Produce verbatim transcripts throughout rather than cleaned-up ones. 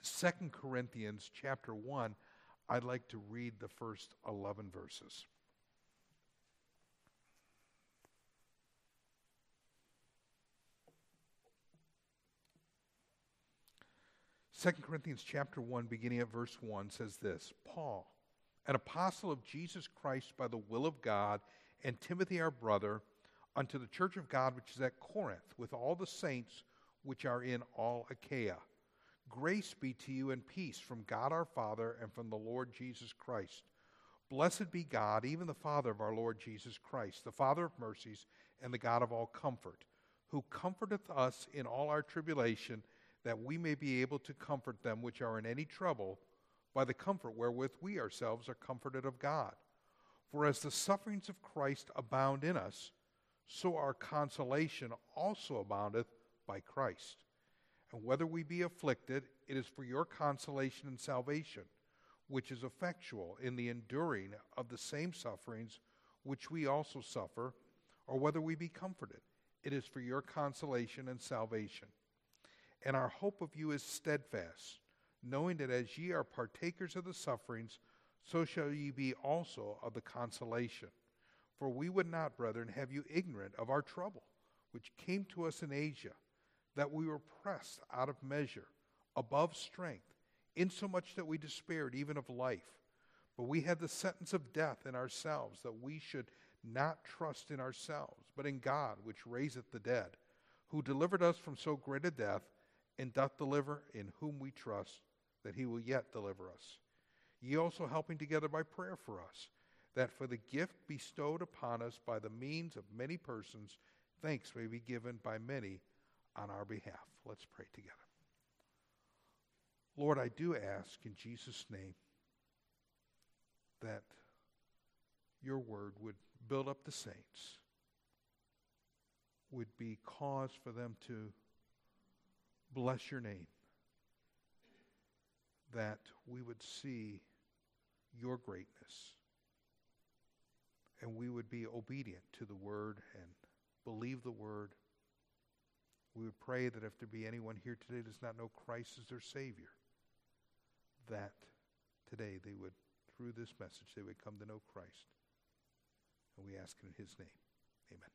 Second Corinthians chapter one, I'd like to read the first eleven verses. Second Corinthians chapter one, beginning at verse one, says this: Paul, an apostle of Jesus Christ by the will of God, and Timothy our brother, unto the church of God which is at Corinth, with all the saints which are in all Achaia. Grace be to you and peace from God our Father and from the Lord Jesus Christ. Blessed be God, even the Father of our Lord Jesus Christ, the Father of mercies and the God of all comfort, who comforteth us in all our tribulation, that we may be able to comfort them which are in any trouble, by the comfort wherewith we ourselves are comforted of God. For as the sufferings of Christ abound in us, so our consolation also aboundeth by Christ. And whether we be afflicted, it is for your consolation and salvation, which is effectual in the enduring of the same sufferings which we also suffer, or whether we be comforted, it is for your consolation and salvation. And our hope of you is steadfast, knowing that as ye are partakers of the sufferings, so shall ye be also of the consolation. For we would not, brethren, have you ignorant of our trouble, which came to us in Asia, that we were pressed out of measure, above strength, insomuch that we despaired even of life. But we had the sentence of death in ourselves, that we should not trust in ourselves, but in God, which raiseth the dead, who delivered us from so great a death, and doth deliver, in whom we trust, that he will yet deliver us. Ye also helping together by prayer for us, that for the gift bestowed upon us by the means of many persons, thanks may be given by many on our behalf. Let's pray together. Lord, I do ask in Jesus' name that your word would build up the saints, would be cause for them to bless your name, that we would see your greatness, and we would be obedient to the word and believe the word. We would pray that if there be anyone here today that does not know Christ as their Savior, that today they would, through this message, they would come to know Christ. And we ask it in his name. Amen.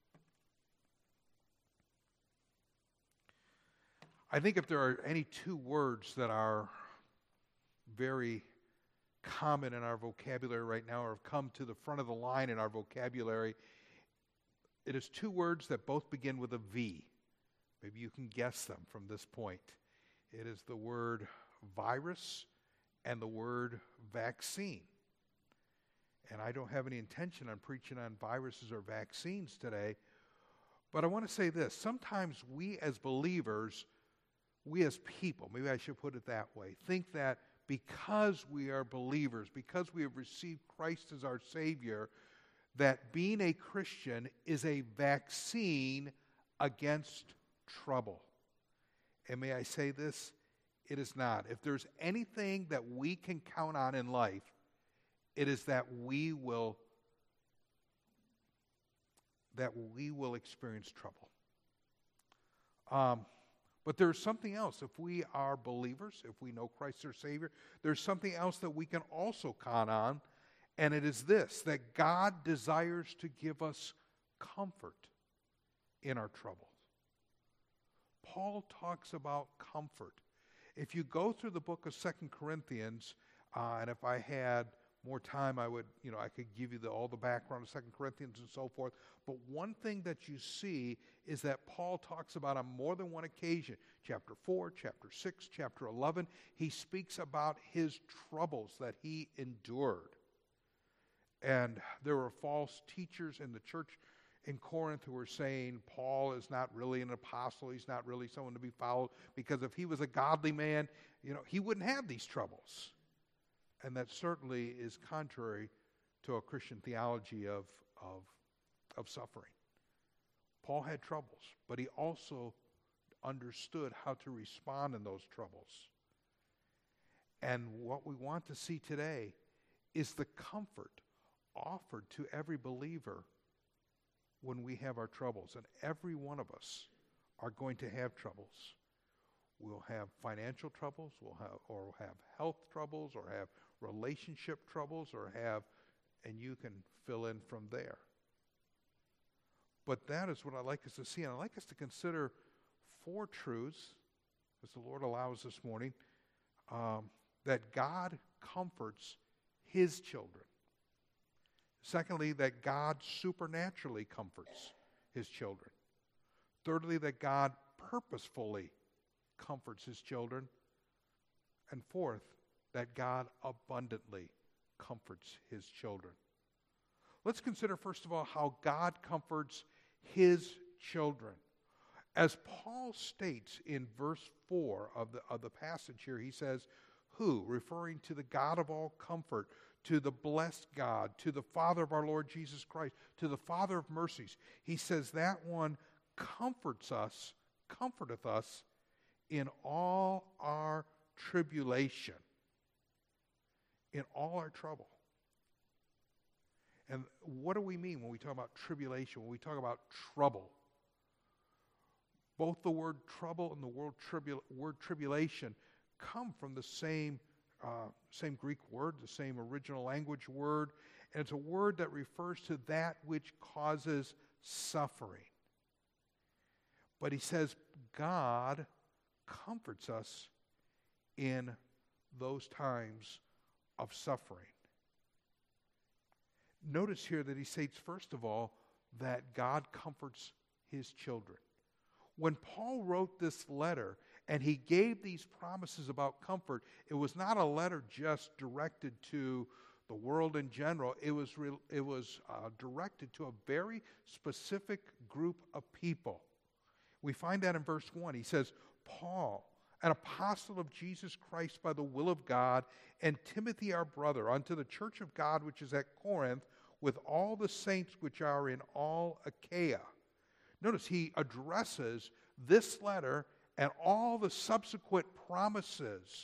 I think if there are any two words that are very common in our vocabulary right now, or have come to the front of the line in our vocabulary, it is two words that both begin with a V. Maybe you can guess them from this point. It is the word virus and the word vaccine. And I don't have any intention on preaching on viruses or vaccines today, but I want to say this. Sometimes we as believers, we as people, maybe I should put it that way, think that because we are believers, because we have received Christ as our Savior, that being a Christian is a vaccine against trouble. And may I say this? It is not. If there's anything that we can count on in life, it is that we will that we will experience trouble. Um, but there's something else. If we are believers, if we know Christ our Savior, there's something else that we can also count on, and it is this, that God desires to give us comfort in our troubles. Paul talks about comfort. If you go through the book of Second Corinthians, uh, and if I had more time, I would, you know, I could give you the, all the background of Second Corinthians and so forth. But one thing that you see is that Paul talks about on more than one occasion, chapter four, chapter six, chapter eleven, he speaks about his troubles that he endured. And there were false teachers in the church in Corinth who were saying Paul is not really an apostle, he's not really someone to be followed, because if he was a godly man, you know, he wouldn't have these troubles. And that certainly is contrary to a Christian theology of, of, of suffering. Paul had troubles, but he also understood how to respond in those troubles. And what we want to see today is the comfort offered to every believer when we have our troubles. And every one of us are going to have troubles. we'll have financial troubles, we'll have, or we'll have health troubles, or have relationship troubles, or have, and you can fill in from there. But that is what I'd like us to see, and I'd like us to consider four truths, as the Lord allows this morning, um, that God comforts His children. Secondly, that God supernaturally comforts His children. Thirdly, that God purposefully comforts His children. And fourth, that God abundantly comforts His children. Let's consider, first of all, how God comforts His children. As Paul states in verse four of the, of the passage here, he says, who, referring to the God of all comfort, to the blessed God, to the Father of our Lord Jesus Christ, to the Father of mercies. He says that one comforts us, comforteth us in all our tribulation, in all our trouble. And what do we mean when we talk about tribulation, when we talk about trouble? Both the word trouble and the word, tribul- word tribulation come from the same, uh, same Greek word, the same original language word, and it's a word that refers to that which causes suffering. But he says God comforts us in those times of suffering. Notice here that he states, first of all, that God comforts His children. When Paul wrote this letter and he gave these promises about comfort, it was not a letter just directed to the world in general. It was, re- it was uh, directed to a very specific group of people. We find that in verse one. He says, Paul, an apostle of Jesus Christ by the will of God, and Timothy our brother, unto the church of God which is at Corinth, with all the saints which are in all Achaia. Notice he addresses this letter and all the subsequent promises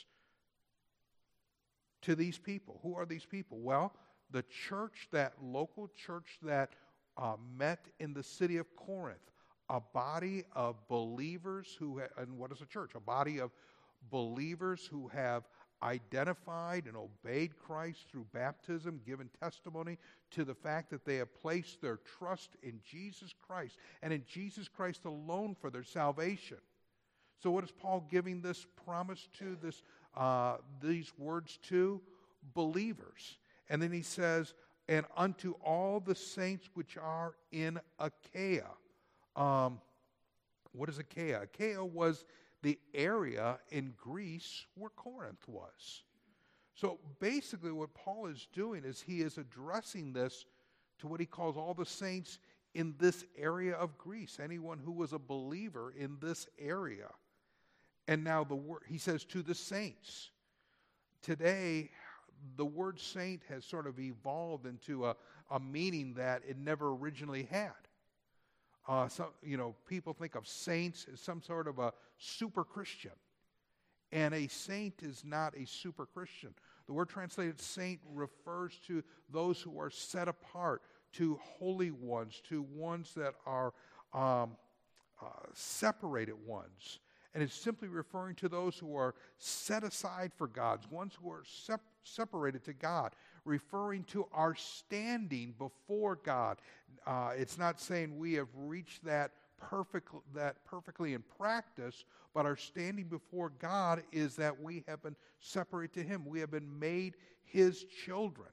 to these people. Who are these people? Well, the church, that local church that uh, met in the city of Corinth, a body of believers who, ha- and what is a church? A body of believers who have identified and obeyed Christ through baptism, given testimony to the fact that they have placed their trust in Jesus Christ and in Jesus Christ alone for their salvation. So what is Paul giving this promise to, this uh, these words to? Believers. And then he says, and unto all the saints which are in Achaia. Um, what is Achaia? Achaia was the area in Greece where Corinth was. So basically what Paul is doing is he is addressing this to what he calls all the saints in this area of Greece, anyone who was a believer in this area. And now the word, he says to the saints. Today, the word saint has sort of evolved into a, a meaning that it never originally had. Uh, some, you know, people think of saints as some sort of a super Christian. And a saint is not a super Christian. The word translated saint refers to those who are set apart, to holy ones, to ones that are um, uh, separated ones. And it's simply referring to those who are set aside for God, ones who are sep- separated to God, referring to our standing before God. Uh, it's not saying we have reached that perfect, that perfectly in practice, but our standing before God is that we have been separated to Him. We have been made His children.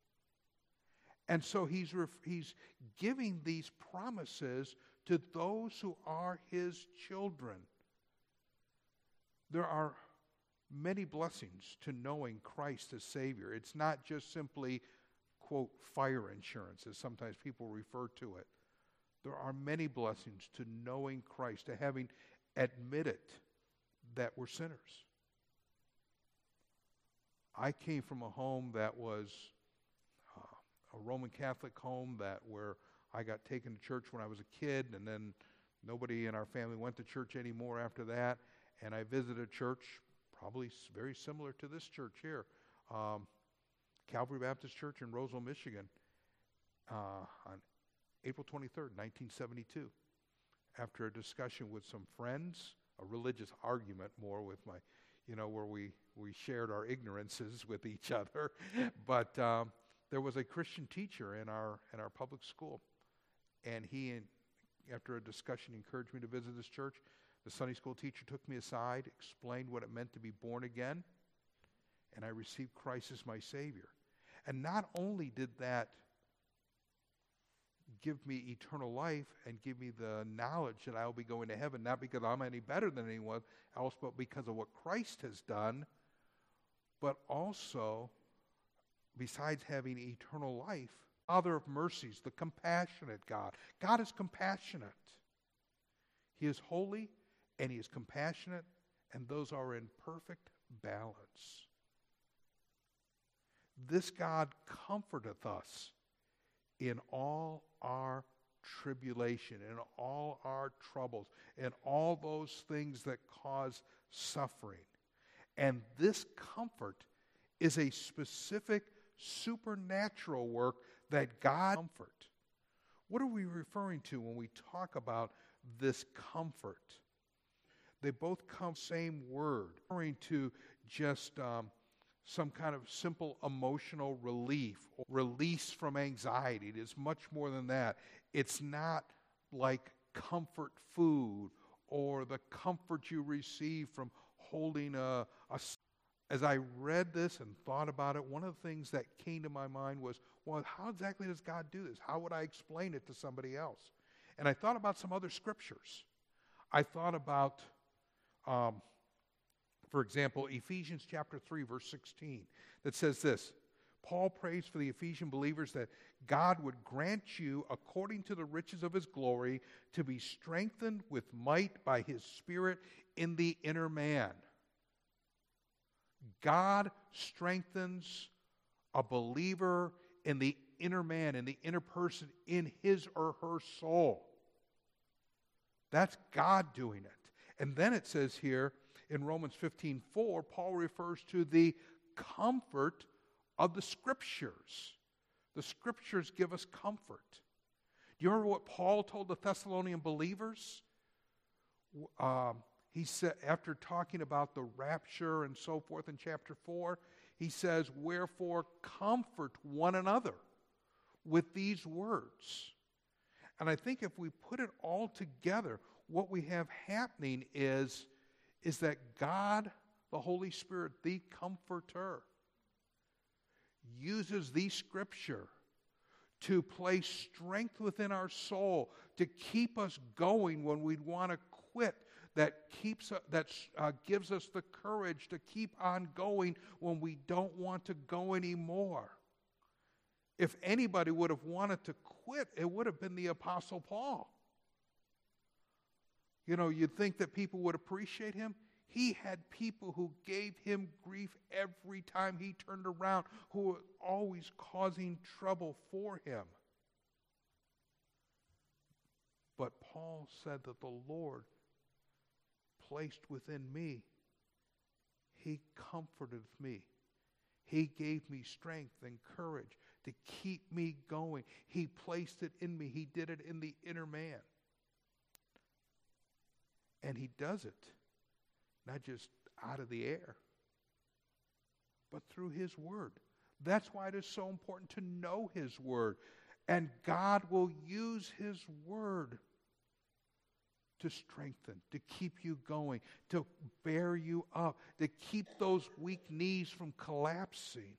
And so he's, ref- he's giving these promises to those who are His children. There are many blessings to knowing Christ as Savior. It's not just simply, quote, fire insurance, as sometimes people refer to it. There are many blessings to knowing Christ, to having admitted that we're sinners. I came from a home that was uh, a Roman Catholic home, that where I got taken to church when I was a kid, and then nobody in our family went to church anymore after that. And I visited a church, probably very similar to this church here, um, Calvary Baptist Church in Roseville, Michigan, uh, on April twenty-third, nineteen seventy-two. After a discussion with some friends a religious argument more with my, you know, where we, we shared our ignorances with each other. But um, there was a Christian teacher in our in our public school, and he, after a discussion, encouraged me to visit this church. The Sunday school teacher took me aside, explained what it meant to be born again, and I received Christ as my Savior. And not only did that give me eternal life and give me the knowledge that I will be going to heaven, not because I'm any better than anyone else, but because of what Christ has done, but also, besides having eternal life, Father of mercies, the compassionate God. God is compassionate. He is holy, and He is compassionate, and those are in perfect balance. This God comforteth us in all our tribulation, in all our troubles, in all those things that cause suffering. And this comfort is a specific supernatural work that God comfort. What are we referring to when we talk about this comfort? They both come same word, referring to just um, some kind of simple emotional relief, or release from anxiety. It is much more than that. It's not like comfort food or the comfort you receive from holding a, a... As I read this and thought about it, one of the things that came to my mind was, well, how exactly does God do this? How would I explain it to somebody else? And I thought about some other scriptures. I thought about, um, for example, Ephesians chapter three, verse sixteen, that says this: Paul prays for the Ephesian believers that God would grant you, according to the riches of His glory, to be strengthened with might by His Spirit in the inner man. God strengthens a believer in the inner man, in the inner person, in his or her soul. That's God doing it. And then it says here in Romans fifteen four, Paul refers to the comfort of the Scriptures. The Scriptures give us comfort. Do you remember what Paul told the Thessalonian believers? Um, he said, after talking about the rapture and so forth in chapter four, he says, wherefore comfort one another with these words. And I think if we put it all together, what we have happening is, is that God, the Holy Spirit, the Comforter, uses the Scripture to place strength within our soul, to keep us going when we'd want to quit, that keeps uh, that uh, gives us the courage to keep on going when we don't want to go anymore. If anybody would have wanted to quit, it would have been the Apostle Paul. You know, you'd think that people would appreciate him. He had people who gave him grief every time he turned around, who were always causing trouble for him. But Paul said that the Lord placed within me, He comforted me. He gave me strength and courage to keep me going. He placed it in me. He did it in the inner man. And He does it not just out of the air, but through His Word. That's why it is so important to know His Word. And God will use His Word to strengthen, to keep you going, to bear you up, to keep those weak knees from collapsing.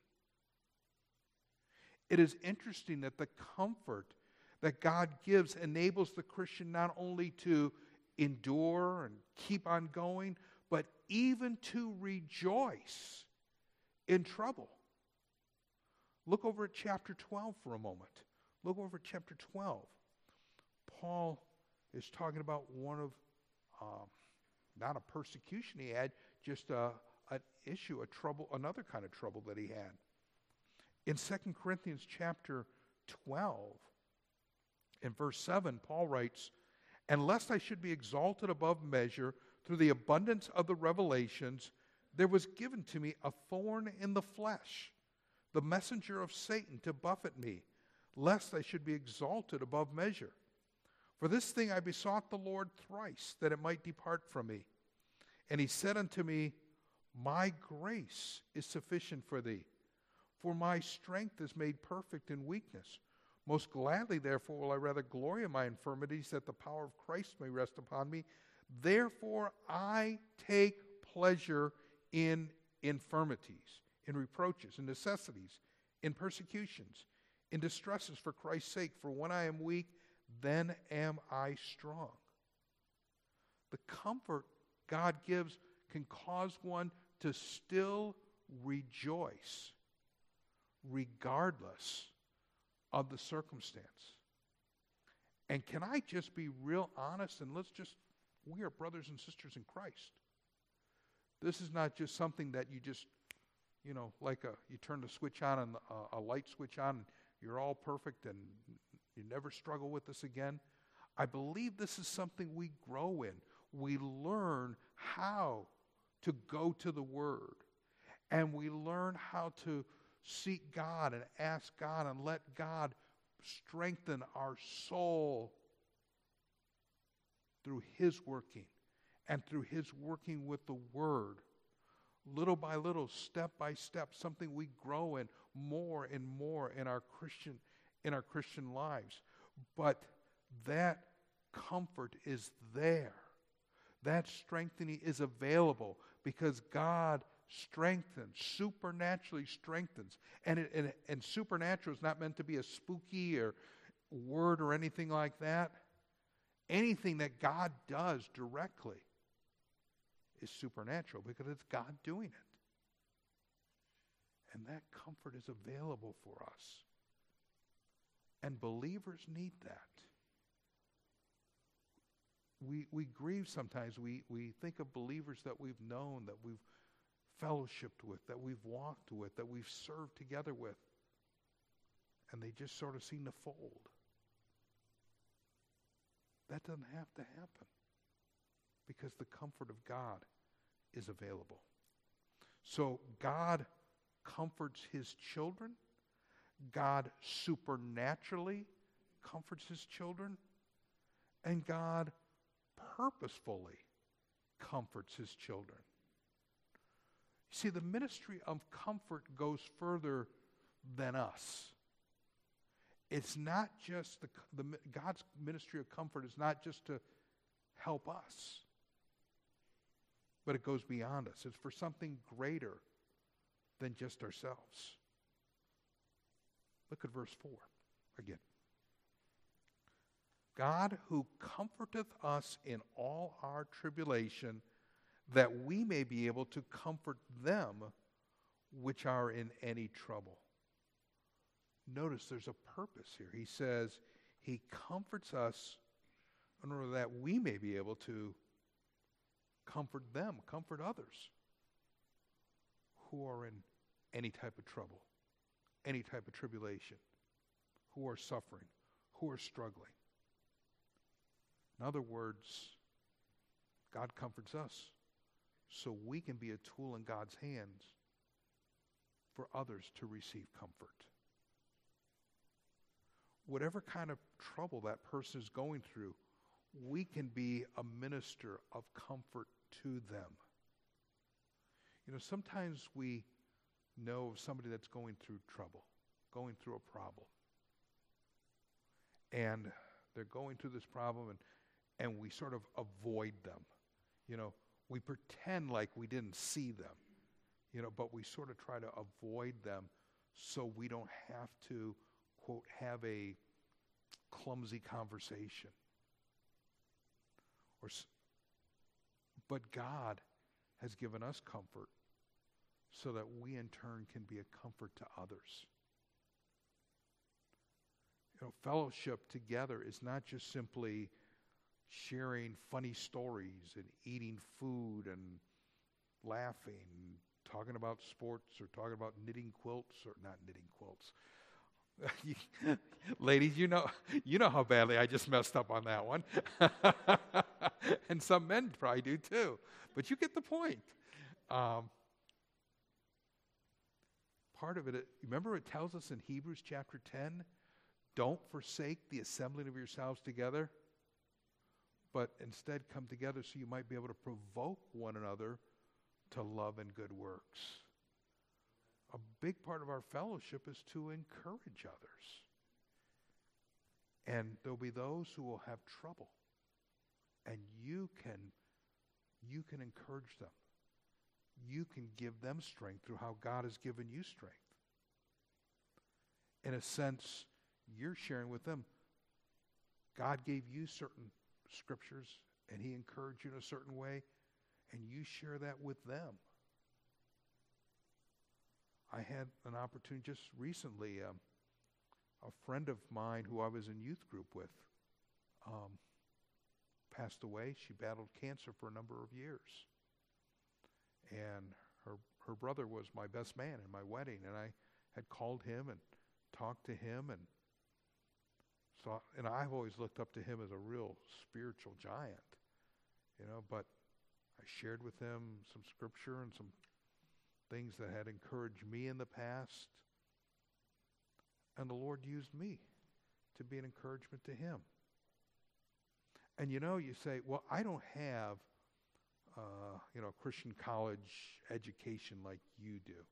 It is interesting that the comfort that God gives enables the Christian not only to endure and keep on going, but even to rejoice in trouble. Look over at chapter twelve for a moment. Look over at chapter twelve. Paul is talking about one of, um, not a persecution he had, just a, an issue, a trouble, another kind of trouble that he had. In Second Corinthians chapter twelve, in verse seven, Paul writes, "And lest I should be exalted above measure through the abundance of the revelations, there was given to me a thorn in the flesh, the messenger of Satan to buffet me, lest I should be exalted above measure. For this thing I besought the Lord thrice, that it might depart from me. And he said unto me, my grace is sufficient for thee, for my strength is made perfect in weakness. Most gladly, therefore, will I rather glory in my infirmities, that the power of Christ may rest upon me. Therefore, I take pleasure in infirmities, in reproaches, in necessities, in persecutions, in distresses for Christ's sake. For when I am weak, then am I strong. The comfort God gives can cause one to still rejoice regardless of the circumstance. And can I just be real honest, and let's just, we are brothers and sisters in Christ. This is not just something that you just, you know, like a, you turn the switch on and a, a light switch on and you're all perfect and you never struggle with this again. I believe this is something we grow in. We learn how to go to the Word, and we learn how to seek God and ask God and let God strengthen our soul through His working and through His working with the Word. Little by little, step by step, something we grow in more and more in our Christian in our Christian lives. But that comfort is there. That strengthening is available because God strengthens, supernaturally strengthens. And, it, and, and supernatural is not meant to be a spooky or word or anything like that. Anything that God does directly is supernatural because it's God doing it. And that comfort is available for us. And believers need that. We we grieve sometimes. We, we think of believers that we've known, that we've fellowshipped with, that we've walked with, that we've served together with. And they just sort of seem to fold. That doesn't have to happen because the comfort of God is available. So God comforts His children. God supernaturally comforts His children. And God purposefully comforts His children. You see, the ministry of comfort goes further than us. It's not just the, the God's ministry of comfort is not just to help us, but it goes beyond us. It's for something greater than just ourselves. Look at verse four again. God who comforteth us in all our tribulation, that we may be able to comfort them which are in any trouble. Notice there's a purpose here. He says He comforts us in order that we may be able to comfort them, comfort others who are in any type of trouble, any type of tribulation, who are suffering, who are struggling. In other words, God comforts us so we can be a tool in God's hands for others to receive comfort. Whatever kind of trouble that person is going through, we can be a minister of comfort to them. You know, sometimes we know of somebody that's going through trouble, going through a problem. And they're going through this problem, and, and we sort of avoid them. You know, we pretend like we didn't see them, you know, but we sort of try to avoid them so we don't have to, quote, have a clumsy conversation. Or, but God has given us comfort so that we in turn can be a comfort to others. You know, fellowship together is not just simply sharing funny stories and eating food and laughing, talking about sports or talking about knitting quilts or not knitting quilts. Ladies, you know you know how badly I just messed up on that one. And some men probably do too. But you get the point. Um, part of it, it, remember it tells us in Hebrews chapter ten, don't forsake the assembling of yourselves together, but instead come together so you might be able to provoke one another to love and good works. A big part of our fellowship is to encourage others. And there'll be those who will have trouble. And you can, you can encourage them. You can give them strength through how God has given you strength. In a sense, you're sharing with them. God gave you certain scriptures, and he encouraged you in a certain way, and you share that with them. I had an opportunity just recently, um, a friend of mine who I was in youth group with um, passed away. She battled cancer for a number of years. And her her brother was my best man in my wedding, and I had called him and talked to him, and so and I've always looked up to him as a real spiritual giant, you know, but I shared with him some scripture and some things that had encouraged me in the past, and the Lord used me to be an encouragement to him. And you know, you say, well, I don't have Uh, you know, Christian college education like you do.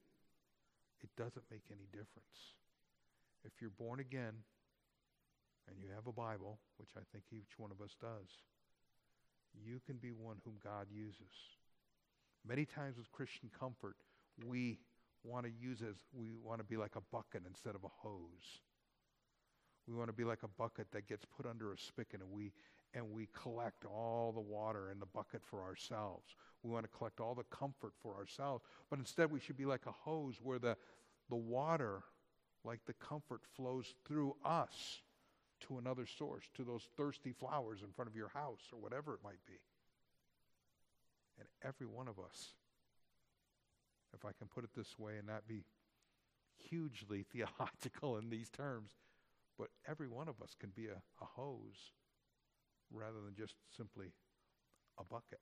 It doesn't make any difference. If you're born again and you have a Bible, which I think each one of us does, you can be one whom God uses. Many times with Christian comfort, we want to use as we want to be like a bucket instead of a hose. We want to be like a bucket that gets put under a spigot, and we and we collect all the water in the bucket for ourselves. We want to collect all the comfort for ourselves. But instead we should be like a hose where the, the water, like the comfort, flows through us to another source, to those thirsty flowers in front of your house or whatever it might be. And every one of us, if I can put it this way and not be hugely theological in these terms, but every one of us can be a, a hose rather than just simply a bucket.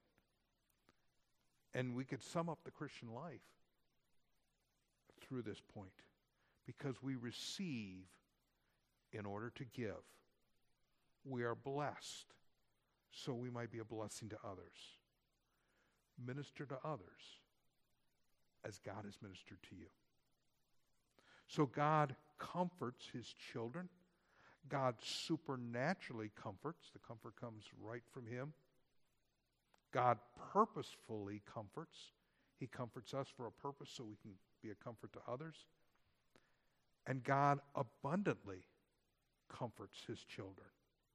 And we could sum up the Christian life through this point, because we receive in order to give. We are blessed so we might be a blessing to others. Minister to others as God has ministered to you. So God comforts his children. God supernaturally comforts. The comfort comes right from him. God purposefully comforts. He comforts us for a purpose so we can be a comfort to others. And God abundantly comforts his children.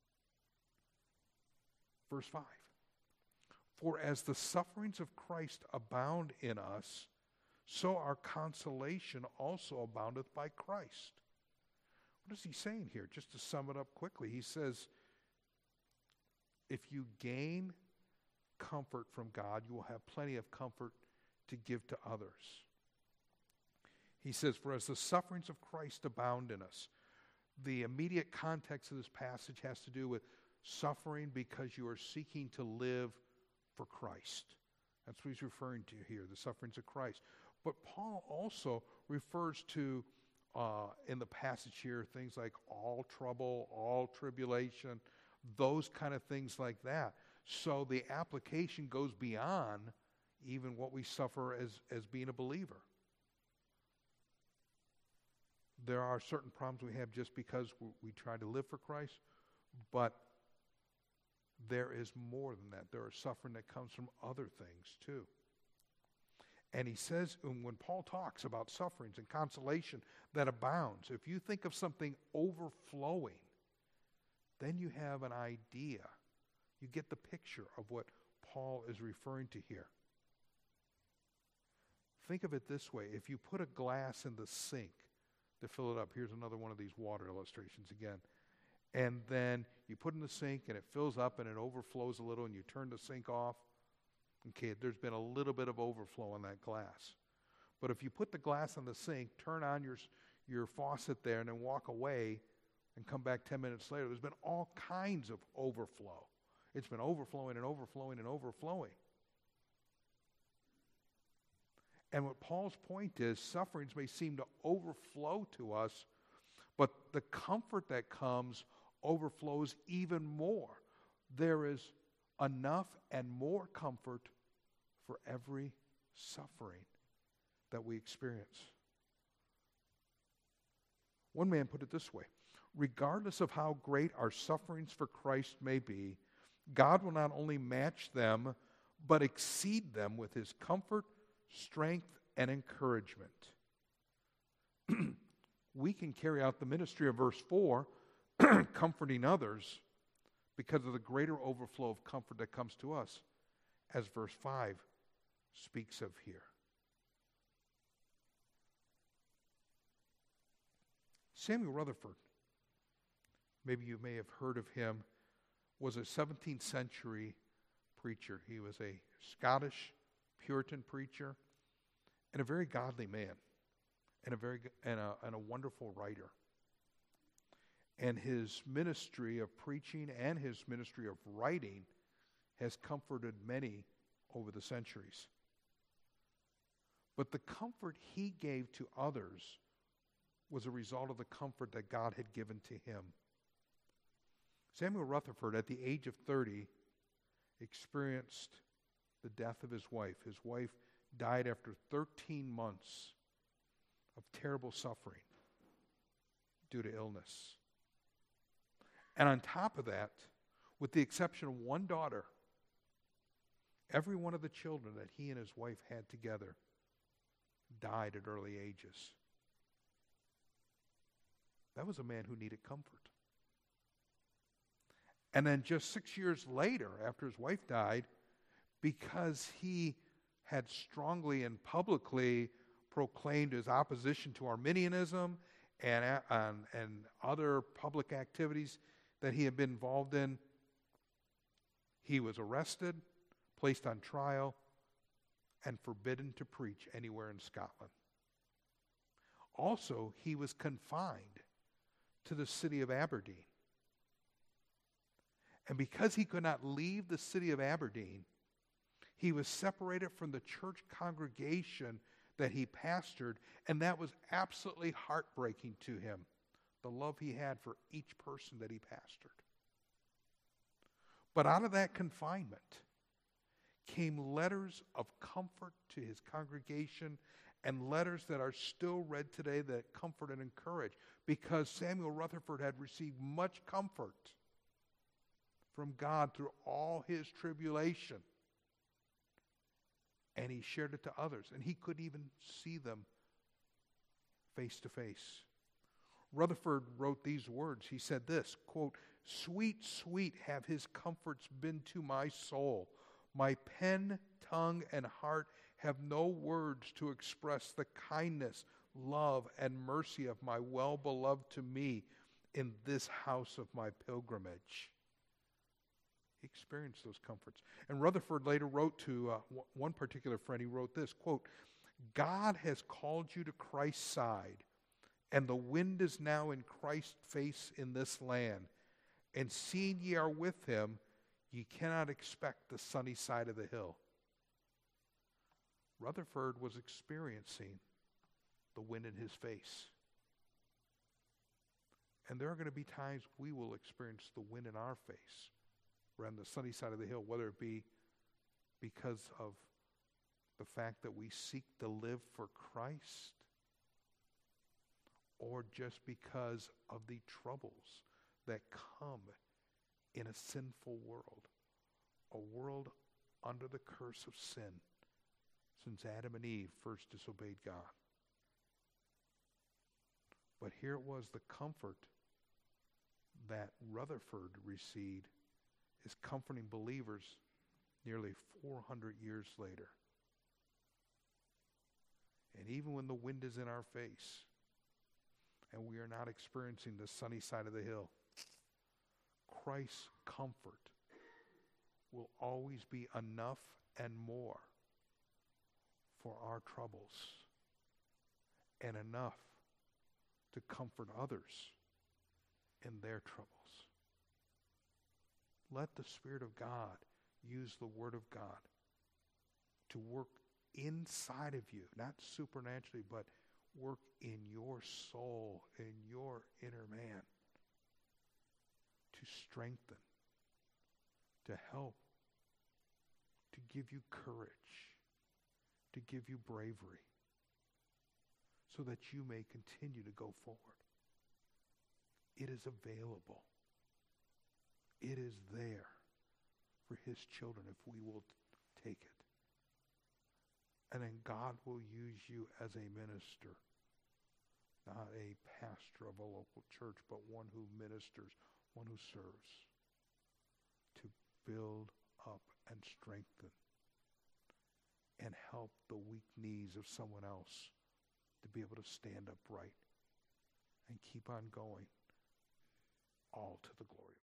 Verse five. For as the sufferings of Christ abound in us, so our consolation also aboundeth by Christ. What is he saying here? Just to sum it up quickly, he says, if you gain comfort from God, you will have plenty of comfort to give to others. He says, for as the sufferings of Christ abound in us. The immediate context of this passage has to do with suffering because you are seeking to live for Christ. That's what he's referring to here, the sufferings of Christ. But Paul also refers to Uh, in the passage here, things like all trouble, all tribulation, those kind of things like that. So the application goes beyond even what we suffer as, as being a believer. There are certain problems we have just because we, we try to live for Christ, but there is more than that. There is suffering that comes from other things too. And he says, and when Paul talks about sufferings and consolation that abounds, if you think of something overflowing, then you have an idea. You get the picture of what Paul is referring to here. Think of it this way. If you put a glass in the sink to fill it up, here's another one of these water illustrations again, and then you put it in the sink and it fills up and it overflows a little and you turn the sink off, okay, there's been a little bit of overflow in that glass. But if you put the glass in the sink, turn on your, your faucet there, and then walk away and come back ten minutes later, there's been all kinds of overflow. It's been overflowing and overflowing and overflowing. And what Paul's point is, sufferings may seem to overflow to us, but the comfort that comes overflows even more. there is enough and more comfort for every suffering that we experience. One man put it this way: regardless of how great our sufferings for Christ may be, God will not only match them, but exceed them with his comfort, strength, and encouragement. We can carry out the ministry of verse four, comforting others, because of the greater overflow of comfort that comes to us, as verse five speaks of here. Samuel Rutherford, maybe you may have heard of him, was a seventeenth century preacher. He was a Scottish Puritan preacher and a very godly man and a very and a, and a wonderful writer. And his ministry of preaching and his ministry of writing has comforted many over the centuries. But the comfort he gave to others was a result of the comfort that God had given to him. Samuel Rutherford, at the age of thirty, experienced the death of his wife. His wife died after thirteen months of terrible suffering due to illness. And on top of that, with the exception of one daughter, every one of the children that he and his wife had together died at early ages. That was a man who needed comfort. And then just six years later, after his wife died, because he had strongly and publicly proclaimed his opposition to Arminianism and, and, and other public activities that he had been involved in, he was arrested, placed on trial, and forbidden to preach anywhere in Scotland. Also, he was confined to the city of Aberdeen. And because he could not leave the city of Aberdeen, he was separated from the church congregation that he pastored, and that was absolutely heartbreaking to him, the love he had for each person that he pastored. But out of that confinement came letters of comfort to his congregation, and letters that are still read today that comfort and encourage, because Samuel Rutherford had received much comfort from God through all his tribulation. And he shared it to others, and he couldn't even see them face to face. Rutherford wrote these words. He said this, quote, "Sweet, sweet have his comforts been to my soul. My pen, tongue, and heart have no words to express the kindness, love, and mercy of my well-beloved to me in this house of my pilgrimage." He experienced those comforts. And Rutherford later wrote to uh, w- one particular friend, he wrote this, quote, "God has called you to Christ's side, and the wind is now in Christ's face in this land. And seeing ye are with him, ye cannot expect the sunny side of the hill." Rutherford was experiencing the wind in his face. And there are going to be times we will experience the wind in our face. We're on the sunny side of the hill, whether it be because of the fact that we seek to live for Christ, or just because of the troubles that come in a sinful world, a world under the curse of sin, since Adam and Eve first disobeyed God. But here it was, the comfort that Rutherford received is comforting believers nearly four hundred years later. And even when the wind is in our face and we are not experiencing the sunny side of the hill, Christ's comfort will always be enough and more for our troubles, and enough to comfort others in their troubles. Let the Spirit of God use the Word of God to work inside of you, not supernaturally, but work in your soul, in your inner man, to strengthen, to help, to give you courage, to give you bravery, so that you may continue to go forward. It is available. It is there for his children if we will t- take it. And then God will use you as a minister, not a pastor of a local church, but one who ministers, one who serves, to build up and strengthen and help the weak knees of someone else to be able to stand upright and keep on going, all to the glory of God.